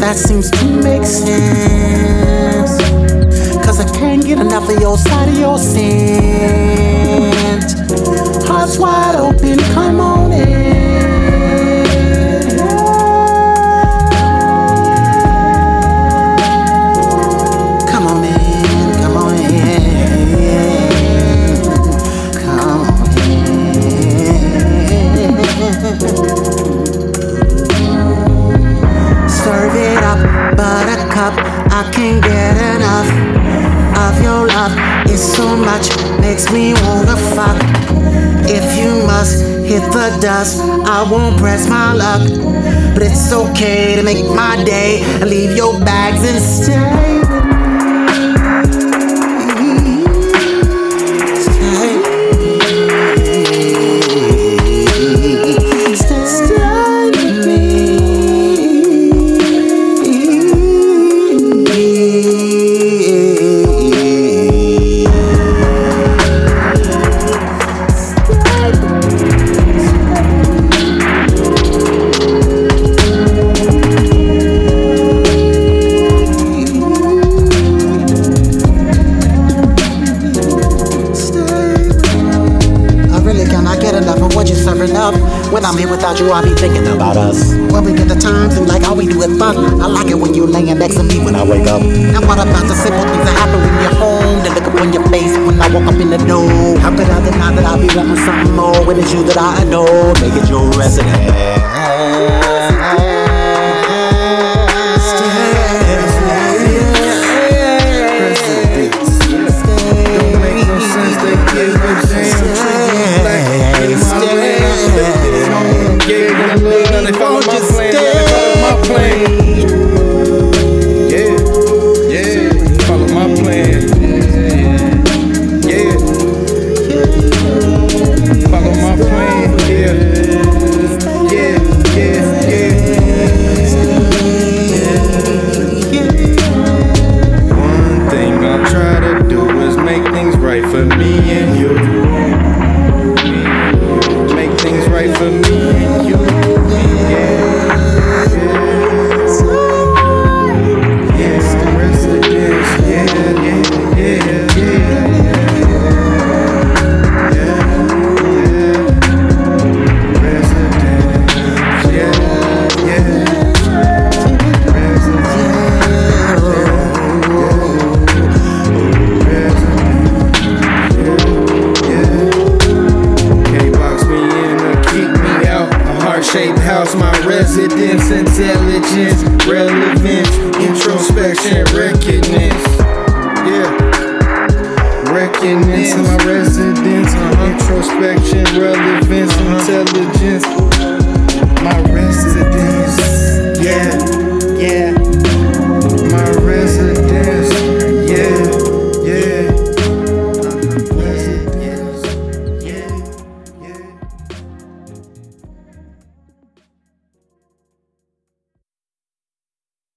that seems to make sense. Cause I can't get enough of your side of your scent. Hearts wide open, come on in. Come on in, come on in. Come on in. Serve it up, buttercup. I can't get enough of your love. It's so much, makes me wanna fuck. If you must hit the dust, I won't press my luck. But it's okay to make my day and leave your bags and stay with me. When I'm here without you, I be thinking about us. When we get the time, seems like all we do is fun. I like it when you're laying next to me when I wake up. And what about the simple things that happen when you're home? The look up on your face when I walk up in the door. How could I deny that I be wanting something more when it's you that I adore? Make it your resident. For me and you, make things right for me and you. Residence, shaped house, my residence, intelligence, relevance, introspection, recognize. Yeah, recognize my residence, introspection, relevance, intelligence, my residence. Yeah.